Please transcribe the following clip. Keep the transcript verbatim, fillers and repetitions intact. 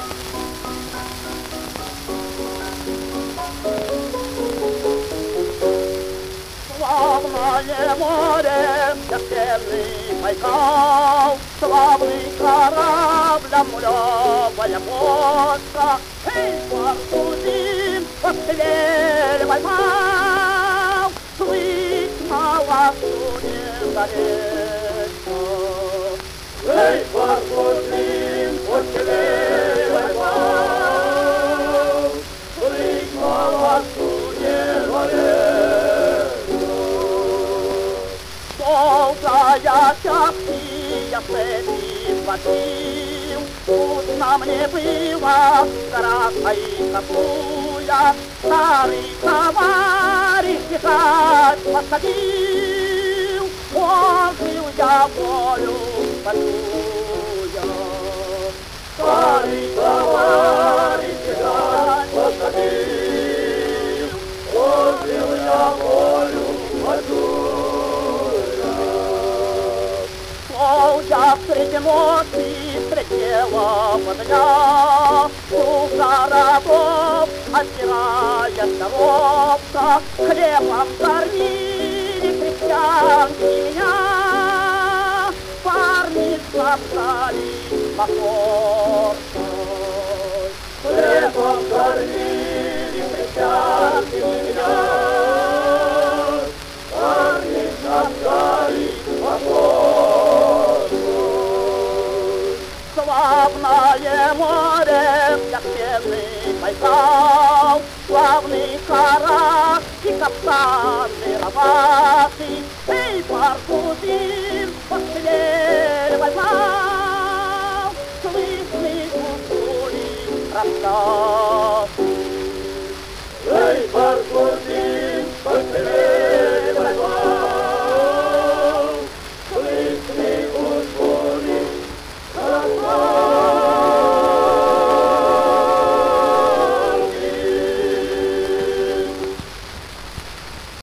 Славное море, песенный Байкал, славный корабль, амулевая лодка. Эй, Барсудин, постреливай пал, слыть на ласуне далеко. Эй, Барсудин, постреливай пал, слыть на ласуне далеко. Долгая чахтия цепи платил, трудно мне было красной капуя, старый товарищ бежать посадил, возлил я волю подуя. Старый товарищ бежать посадил, возлил я волю подуя. Я среди ночи встретила подня, душа рабов, отирая коробка, хлебом кормили крестьянки меня, парни спасали покорной. Хлебом кормили крестьянки меня, парни спасали покорной. Славное море, как пенный Байкал, славный Харак и каптаны рабаты. Эй, Барсудин, постреливай пал, слышный звук пули раскат.